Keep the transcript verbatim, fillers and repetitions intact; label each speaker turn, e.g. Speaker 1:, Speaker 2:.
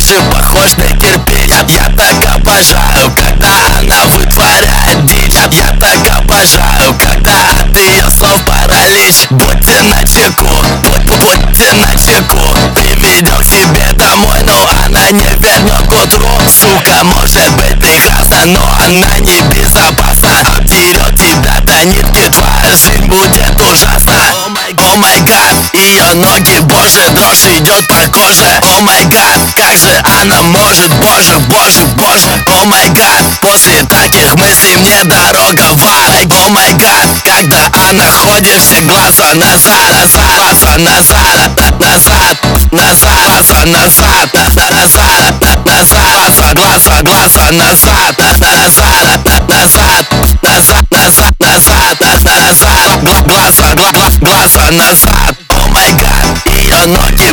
Speaker 1: больше похож на кирпич. Я так обожаю, когда она вытворяет дичь. Я так обожаю, когда от ее слов паралич. Будьте начеку, будь, будьте начеку. Приведем к себе домой, но она не вернет к утру. Сука, может быть прекрасна, но она не безопасна. Обдерет тебя до нитки, твоя жизнь будет ужасна. О май, о май гад, ее ноги, боже, дрожь идет по коже. О май гад, как же она может, боже, боже, боже. О май гад, после таких мыслей мне дорога в ад. О май гад, когда она ходит, все глаза назад, назад, глаза назад, назад, назад, назад, назад, назад, глаза, глаза назад, назад, назад, назад, назад, назад, назад, глаза, глаза, глаза назад. О май гад, ее ноги